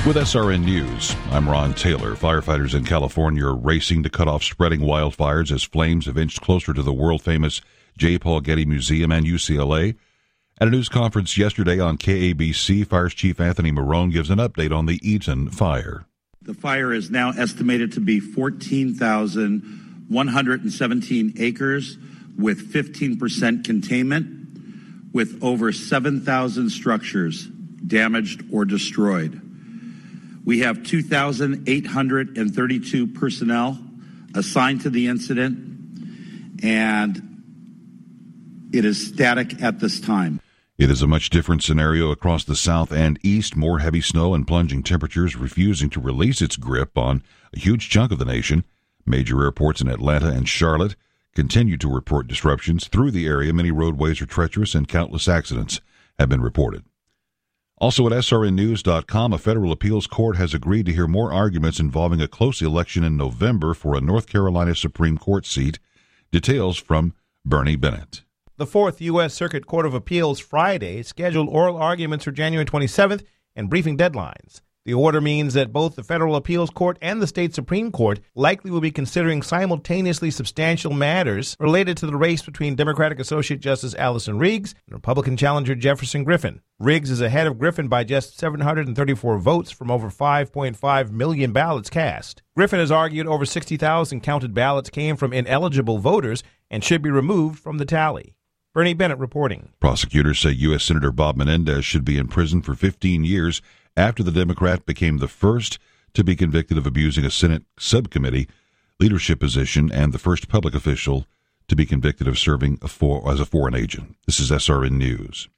With SRN News, I'm Ron Taylor. Firefighters in California are racing to cut off spreading wildfires as flames have inched closer to the world-famous J. Paul Getty Museum and UCLA. At a news conference yesterday on KABC, Fire Chief Anthony Marone gives an update on the Eaton fire. The fire is now estimated to be 14,117 acres with 15% containment, with over 7,000 structures damaged or destroyed. We have 2,832 personnel assigned to the incident, and it is static at this time. It is a much different scenario across the south and east. More heavy snow and plunging temperatures refusing to release its grip on a huge chunk of the nation. Major airports in Atlanta and Charlotte continue to report disruptions through the area. Many roadways are treacherous and countless accidents have been reported. Also at srnnews.com, a federal appeals court has agreed to hear more arguments involving a close election in November for a North Carolina Supreme Court seat. Details from Bernie Bennett. The Fourth U.S. Circuit Court of Appeals Friday scheduled oral arguments for January 27th and briefing deadlines. The order means that both the Federal Appeals Court and the state Supreme Court likely will be considering simultaneously substantial matters related to the race between Democratic Associate Justice Allison Riggs and Republican challenger Jefferson Griffin. Riggs is ahead of Griffin by just 734 votes from over 5.5 million ballots cast. Griffin has argued over 60,000 counted ballots came from ineligible voters and should be removed from the tally. Bernie Bennett reporting. Prosecutors say U.S. Senator Bob Menendez should be in prison for 15 years after the Democrat became the first to be convicted of abusing a Senate subcommittee leadership position and the first public official to be convicted of serving as a foreign agent. This is SRN News.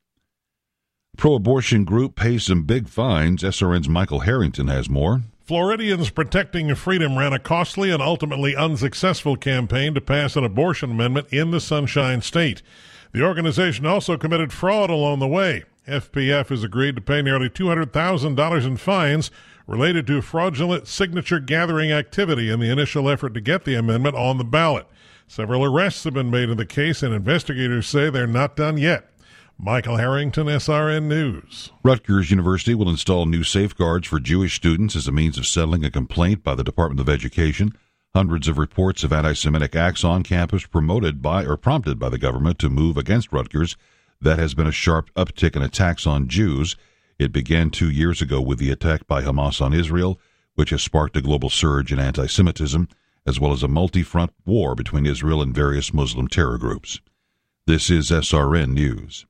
Pro-abortion group pays some big fines. SRN's Michael Harrington has more. Floridians Protecting Freedom ran a costly and ultimately unsuccessful campaign to pass an abortion amendment in the Sunshine State. The organization also committed fraud along the way. FPF has agreed to pay nearly $200,000 in fines related to fraudulent signature gathering activity in the initial effort to get the amendment on the ballot. Several arrests have been made in the case, and investigators say they're not done yet. Michael Harrington, SRN News. Rutgers University will install new safeguards for Jewish students as a means of settling a complaint by the Department of Education. Hundreds of reports of anti-Semitic acts on campus prompted by the government to move against Rutgers. That has been a sharp uptick in attacks on Jews. It began 2 years ago with the attack by Hamas on Israel, which has sparked a global surge in anti-Semitism, as well as a multi-front war between Israel and various Muslim terror groups. This is SRN News.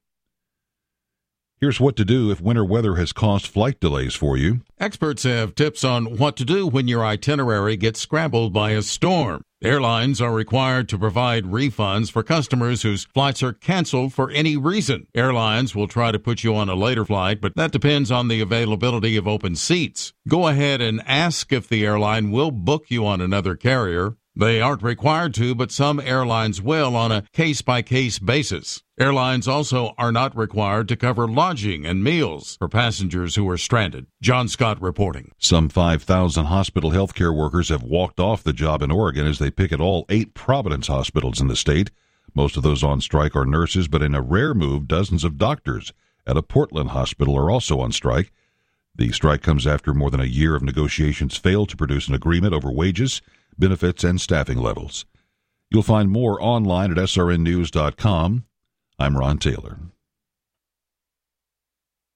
Here's what to do if winter weather has caused flight delays for you. Experts have tips on what to do when your itinerary gets scrambled by a storm. Airlines are required to provide refunds for customers whose flights are canceled for any reason. Airlines will try to put you on a later flight, but that depends on the availability of open seats. Go ahead and ask if the airline will book you on another carrier. They aren't required to, but some airlines will on a case-by-case basis. Airlines also are not required to cover lodging and meals for passengers who are stranded. John Scott reporting. Some 5,000 hospital healthcare workers have walked off the job in Oregon as they picket all 8 Providence hospitals in the state. Most of those on strike are nurses, but in a rare move, dozens of doctors at a Portland hospital are also on strike. The strike comes after more than a year of negotiations failed to produce an agreement over wages, benefits, and staffing levels. You'll find more online at srnnews.com. I'm Ron Taylor.